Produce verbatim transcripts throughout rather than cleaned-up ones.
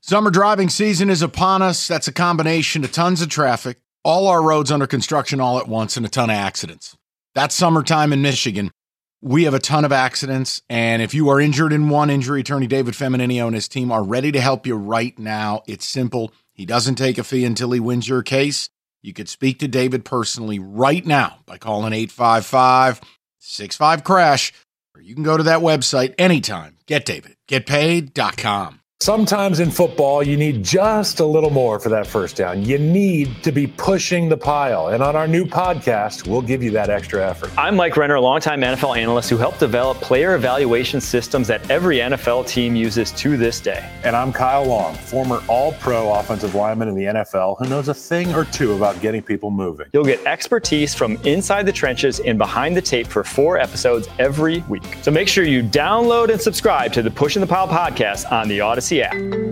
Summer driving season is upon us. That's a combination of tons of traffic, all our roads under construction all at once, and a ton of accidents. That's summertime in Michigan. We have a ton of accidents, and if you are injured in one, injury attorney David Feminino and his team are ready to help you right now. It's simple. He doesn't take a fee until he wins your case. You could speak to David personally right now by calling eight five five, six five, crash, or you can go to that website anytime. Get David. Get paid dot com. Sometimes in football, you need just a little more for that first down. You need to be pushing the pile. And on our new podcast, we'll give you that extra effort. I'm Mike Renner, a longtime N F L analyst who helped develop player evaluation systems that every N F L team uses to this day. And I'm Kyle Long, former all-pro offensive lineman in the N F L who knows a thing or two about getting people moving. You'll get expertise from inside the trenches and behind the tape for four episodes every week. So make sure you download and subscribe to the Pushing the Pile podcast on the Odyssey app.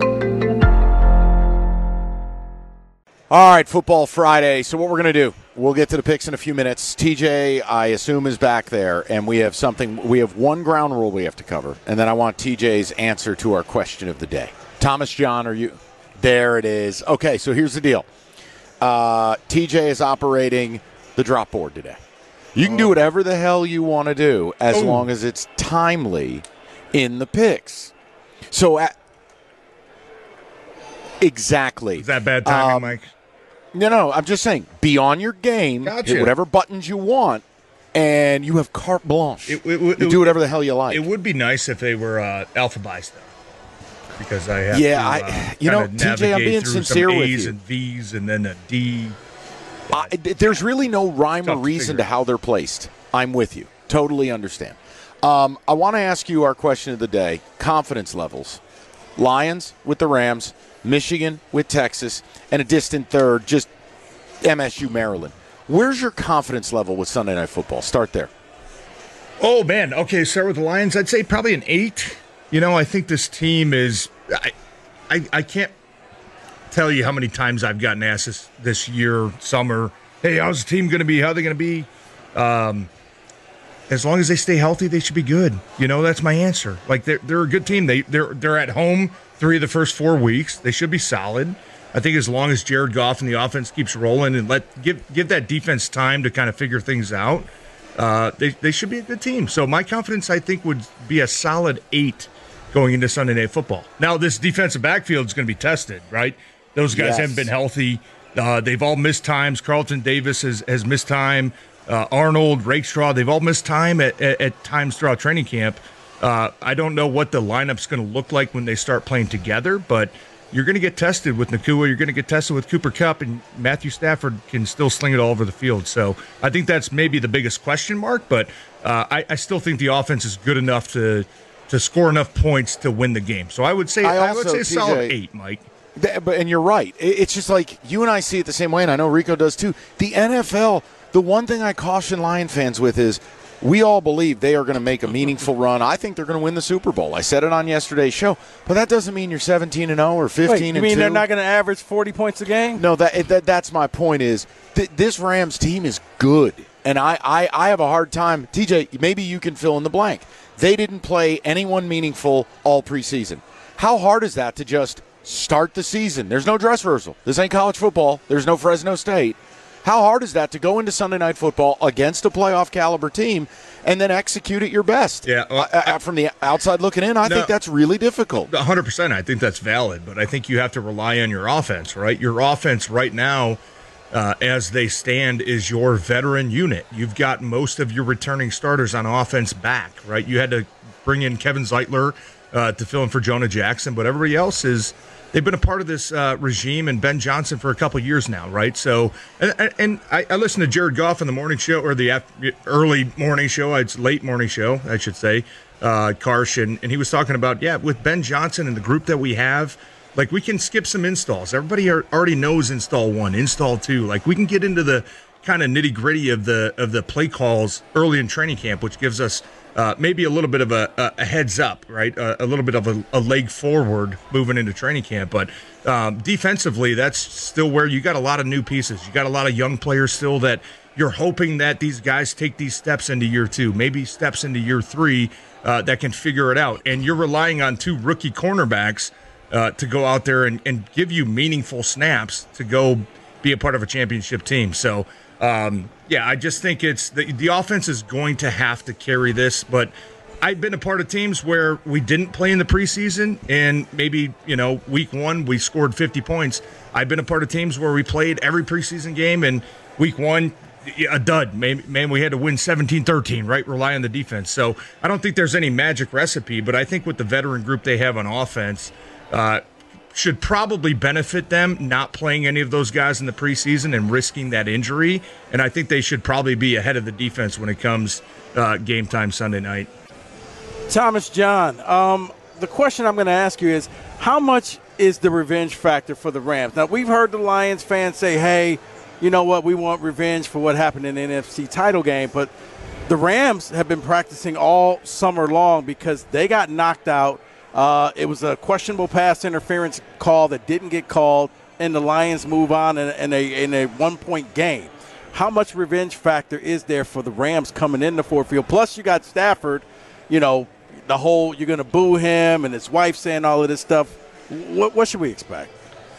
All right, Football Friday. So what we're going to do, we'll get to the picks in a few minutes. T J, I assume, is back there, and we have something, we have one ground rule we have to cover, and then I want T J's answer to our question of the day. Thomas John, are you? There it is. Okay, so here's the deal. Uh, T J is operating the drop board today. You can do whatever the hell you want to do as Ooh. long as it's timely in the picks. So at Exactly. Is that bad timing, um, Mike? No, no, I'm just saying, be on your game, gotcha. hit whatever buttons you want, and you have carte blanche. It, it, it, you do whatever the hell you like. It would be nice if they were uh, alphabetized, though, because I have yeah, to, I, uh, you know, T J, I'm being sincere with A's you. and V's and then a D. I, there's really no rhyme or reason to, to how they're placed. I'm with you. Totally understand. Um, I want to ask you our question of the day, confidence levels. Lions with the Rams, Michigan with Texas, and a distant third, just M S U Maryland. Where's your confidence level with Sunday Night Football? Start there. Oh, man. Okay, start with the Lions. I'd say probably an eight. You know, I think this team is I, – I, I can't tell you how many times I've gotten asked this, this year, summer, hey, how's the team going to be? How are they going to be? Um, as long as they stay healthy, they should be good. You know, that's my answer. Like, they're, they're a good team. They, they're, they're at home – three of the first four weeks. They should be solid. I think as long as Jared Goff and the offense keeps rolling and let give give that defense time to kind of figure things out, uh, they, they should be a good team. So my confidence, I think, would be a solid eight going into Sunday Night Football. Now, this defensive backfield is going to be tested, right? Those guys yes. haven't been healthy. Uh, they've all missed times. Carlton Davis has, has missed time. Uh, Arnold, Rakestraw, they've all missed time at, at, at times throughout training camp. Uh, I don't know what the lineup's going to look like when they start playing together, but you're going to get tested with Nacua. You're going to get tested with Cooper Kupp, and Matthew Stafford can still sling it all over the field. So I think that's maybe the biggest question mark, but uh, I, I still think the offense is good enough to to score enough points to win the game. So I would say I, also, I would say a solid eight, Mike. Th- but and you're right. It's just like you and I see it the same way, and I know Rico does too. The N F L, the one thing I caution Lion fans with is we all believe they are going to make a meaningful run. I think they're going to win the Super Bowl. I said it on yesterday's show, but that doesn't mean you're seventeen and oh or fifteen and two. You mean they're not going to average forty points a game? No, that, that that's my point. Is th- this Rams team is good, and I, I I have a hard time. T J, maybe you can fill in the blank. They didn't play anyone meaningful all preseason. How hard is that to just start the season? There's no dress rehearsal. This ain't college football. There's no Fresno State. How hard is that to go into Sunday Night Football against a playoff caliber team and then execute at your best? Yeah, well, I, I, from the outside looking in, I no, think that's really difficult. one hundred percent. I think that's valid, but I think you have to rely on your offense, right? Your offense right now, uh, as they stand, is your veteran unit. You've got most of your returning starters on offense back, right? You had to bring in Kevin Zeitler uh, to fill in for Jonah Jackson, but everybody else is – they've been a part of this uh, regime and Ben Johnson for a couple of years now, right? So, and, and I, I listened to Jared Goff in the morning show, or the early morning show, it's late morning show, I should say, uh, Karsh, and, and he was talking about, yeah, with Ben Johnson and the group that we have, like we can skip some installs. Everybody are, already knows install one, install two. Like we can get into the kind of nitty gritty of the of the play calls early in training camp, which gives us Uh, maybe a little bit of a, a, a heads up, right? Uh, a little bit of a, a leg forward moving into training camp. But um, defensively, that's still where you got a lot of new pieces. You got a lot of young players still that you're hoping that these guys take these steps into year two, maybe steps into year three uh, that can figure it out. And you're relying on two rookie cornerbacks uh, to go out there and, and give you meaningful snaps to go be a part of a championship team. So, um, yeah, I just think it's the, the offense is going to have to carry this. But I've been a part of teams where we didn't play in the preseason, and maybe, you know, week one we scored fifty points. I've been a part of teams where we played every preseason game, and week one, a dud. Man, man, we had to win seventeen thirteen, right? Rely on the defense. So I don't think there's any magic recipe, but I think with the veteran group they have on offense, uh, should probably benefit them not playing any of those guys in the preseason and risking that injury. And I think they should probably be ahead of the defense when it comes uh, game time Sunday night. Thomas John, um, the question I'm going to ask you is, how much is the revenge factor for the Rams? Now, we've heard the Lions fans say, hey, you know what, we want revenge for what happened in the N F C title game. But the Rams have been practicing all summer long because they got knocked out. Uh, it was a questionable pass interference call that didn't get called, and the Lions move on in, in a in a one-point game. How much revenge factor is there for the Rams coming in the Ford Field? Plus, you got Stafford, you know, the whole you're going to boo him and his wife saying all of this stuff. What, what should we expect?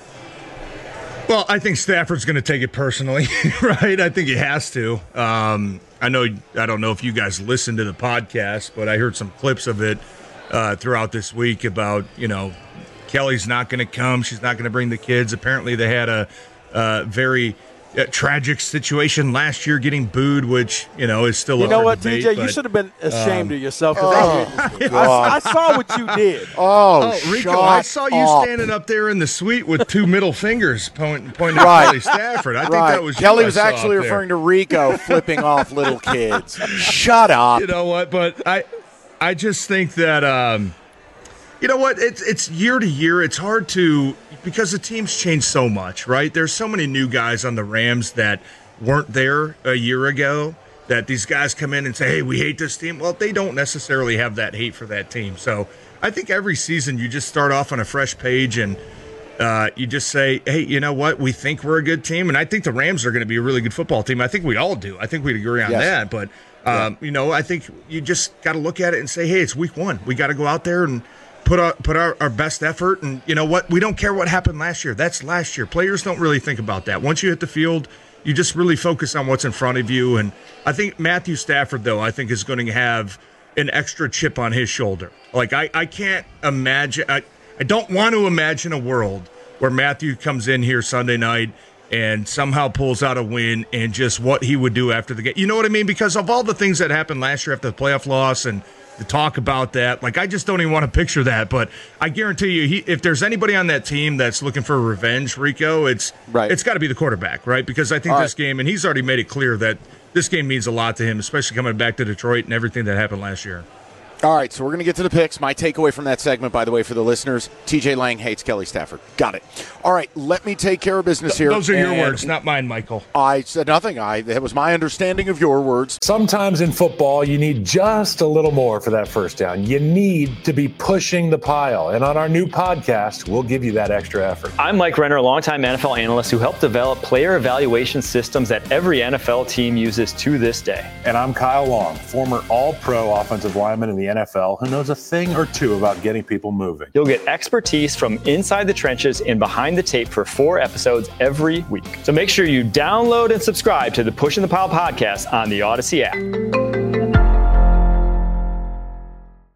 Well, I think Stafford's going to take it personally, right? I think he has to. Um, I know. I don't know if you guys listened to the podcast, but I heard some clips of it uh, throughout this week about, you know, Kelly's not going to come. She's not going to bring the kids. Apparently, they had a, a very uh, tragic situation last year, getting booed, which, you know, is still. You a know hard what, debate, T J? but, you should have been ashamed um, of yourself. Oh, I, I, I saw what you did. Oh, Oh, Rico, shut I saw you up. standing up there in the suite with two middle fingers pointing, pointing Right. at Kelly Stafford. I think Right. that was you Kelly I was saw actually up there. referring to Rico flipping off little kids. Shut up. You know what? But I, I just think that, um, you know what? It's it's year to year. It's hard to because the team's changed so much, right? There's so many new guys on the Rams that weren't there a year ago. That these guys come in and say, "Hey, we hate this team." Well, they don't necessarily have that hate for that team. So I think every season you just start off on a fresh page and uh, you just say, "Hey, you know what? We think we're a good team," and I think the Rams are going to be a really good football team. I think we all do. I think we'd agree on Yes. that. But um, you know, I think you just got to look at it and say, "Hey, it's week one. We got to go out there and put our put our, our best effort." And you know what? We don't care what happened last year. That's last year. Players don't really think about that. Once you hit the field, you just really focus on what's in front of you. And I think Matthew Stafford, though, I think is going to have an extra chip on his shoulder. Like, I, I can't imagine, I, I don't want to imagine a world where Matthew comes in here Sunday night and somehow pulls out a win and just what he would do after the game. You know what I mean? Because of all the things that happened last year after the playoff loss and the talk about that, like, I just don't even want to picture that. But I guarantee you, he, if there's anybody on that team that's looking for revenge, Rico, it's Right. it's got to be the quarterback, right? Because I think All this right. game, and he's already made it clear that this game means a lot to him, especially coming back to Detroit and everything that happened last year. All right, so we're going to get to the picks. My takeaway from that segment, by the way, for the listeners, T J Lang hates Kelly Stafford. Got it. All right, let me take care of business here. Those are your And words, not mine, Michael. I said nothing. I That was my understanding of your words. Sometimes in football, you need just a little more for that first down. You need to be pushing the pile. And on our new podcast, we'll give you that extra effort. I'm Mike Renner, a longtime N F L analyst who helped develop player evaluation systems that every N F L team uses to this day. And I'm Kyle Long, former all-pro offensive lineman in the N F L who knows a thing or two about getting people moving. You'll get expertise from inside the trenches and behind the tape for four episodes every week. So make sure you download and subscribe to the Pushing the Pile podcast on the Odyssey app.